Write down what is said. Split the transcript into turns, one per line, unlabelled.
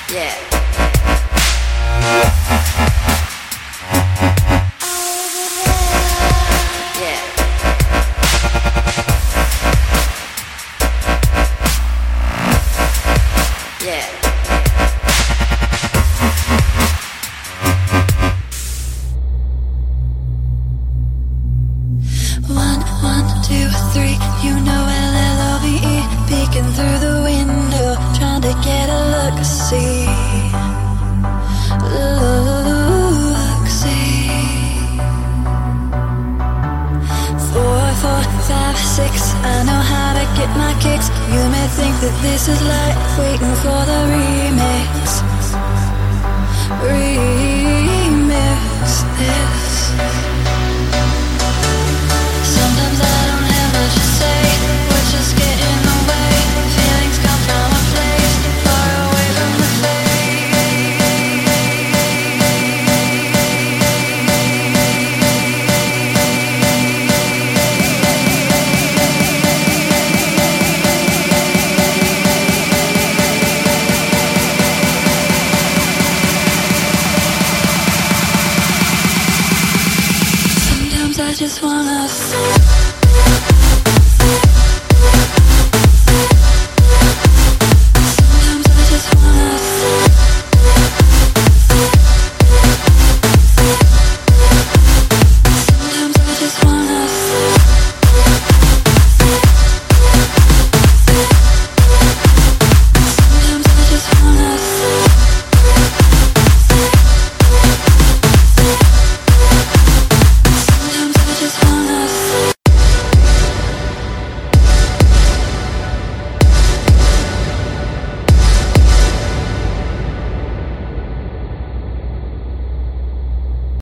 Yeah. Yeah. Yeah.
One, two, three, you know LLOVE, peeking through the window, trying to get a look, see. Look, see. 4, 4, 5, 6, I know how to get my kicks. You may think that this is life, waiting for the remix.